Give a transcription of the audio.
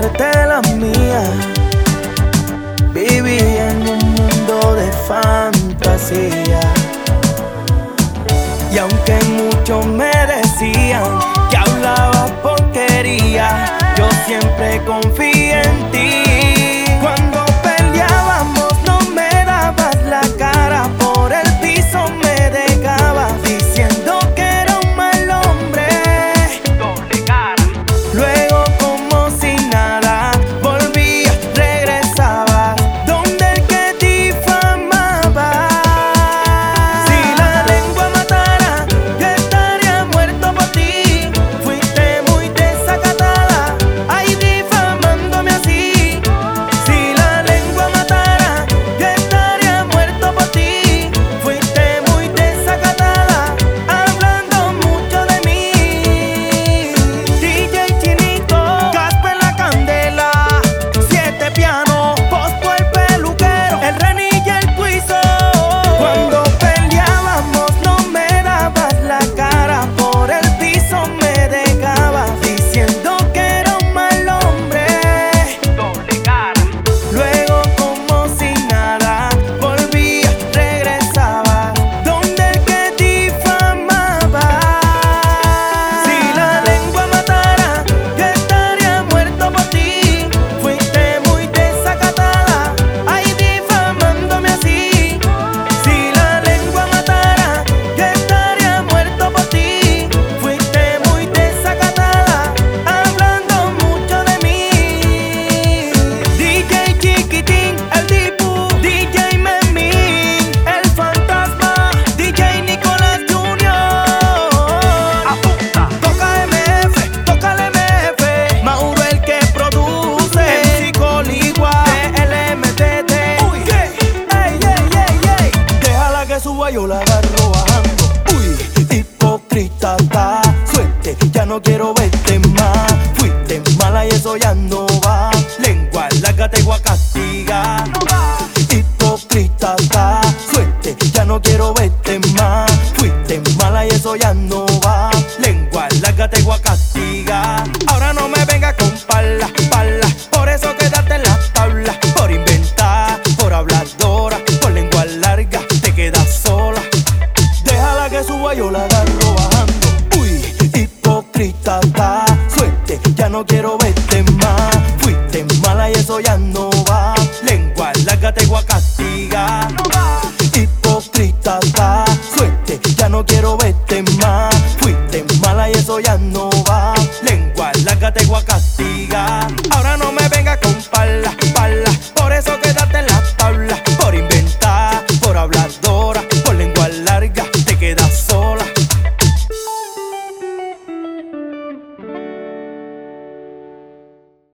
suerte la mía. Viví en un mundo de fantasía. Y aunque muchos me decían que hablaba porquería, yo siempre confié en ti. Cuando peleábamos no me dabas la cara, por el piso me dejabas diciendo que era un mal hombre. Doble cara. Luego como si nada volvías, regresabas donde el que difamaba. Si la lengua matara, yo estaría muerto por ti. Fuiste muy desacatada, ay, difamándome así. Si la lengua matara, yo estaría muerto por ti. Fuiste muy desacatada, hablando mucho de mí. DJ Chinito, Casper la candela, 7 pianos, Pospo el peluquero, el Reni y el Cuiso. Cuando peleábamos no me dabas la cara, por el piso me dejabas diciendo que era un mal hombre. Doble cara. Luego como si nada volvías, regresabas donde el que difamaba. Si la lengua matara, yo estaría muerto por ti. Fuiste muy desacatada, ay, difamándome así. Si la lengua matara, yo estaría muerto por ti. Fuiste muy desacatada, hablando mucho de mí. DJ Chiquitín, el Dipu, DJ Memín, el Fantasma, DJ Nicolás Junior. Apunta. Toca MF, toca el MF, Mauro el que produce, MC Coligua, LMTT. Uy, ey, ey, ey, ey. Déjala que suba, yo la agarro bajando. Uy, hipócrita, da suerte, ya no quiero verte más. Fuiste mala y eso ya no va. Lengua larga te voy a castigar. Hipócrita, da suerte, ya no quiero verte más. Fuiste mala y eso ya no va. Lengua larga te voy a castigar. Ahora no me vengas con pala, pala. Por eso quédate en la tabla. Por inventar, por habladora, por lengua larga te quedas sola. Déjala que suba, yo la agarro bajando. Uy, hipócrita, da suerte, ya no quiero verte más. Fuiste mala y eso ya no va. Lengua larga te voy a castigar. Hipócrita, da suerte, ya no quiero verte más. Fuiste mala y eso ya no va. Lengua larga te voy a castigar.